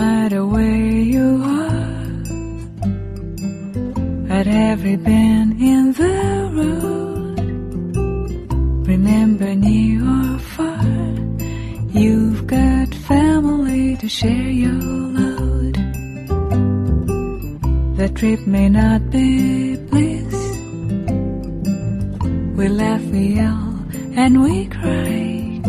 matter where you are, at every bend in the road, remember near or far, you've got family to share your load. The trip may not be bliss, we laugh, we yell, and we cry,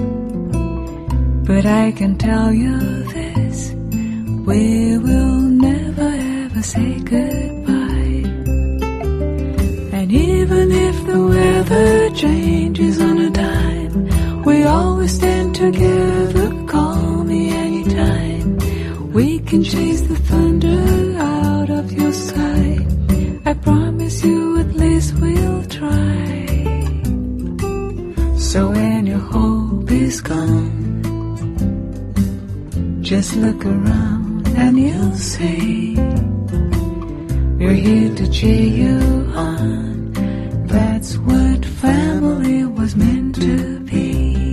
but I can tell you this, we will never ever say goodbye. And even if the weather changes on a dime, we always stand together, call me anytime. We can chase the thunder out of your sky, I promise you at least we'll try. So when your hope is gone, just look around and you'll see, we're here to cheer you on. That's what family was meant to be.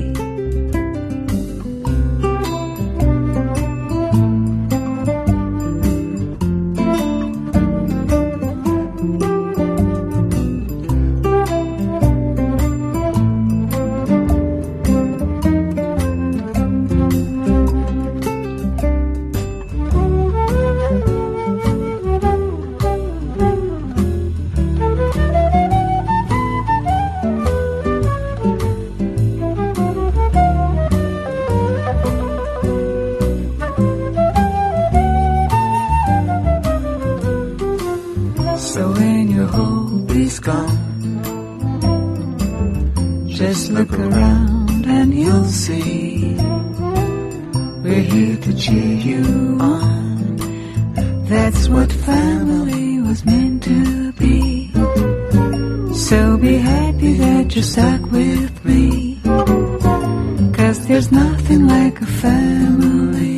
So when your hope is gone, just look around and you'll see, we're here to cheer you on. That's what family was meant to be. So be happy that you're stuck with me, 'cause there's nothing like a family.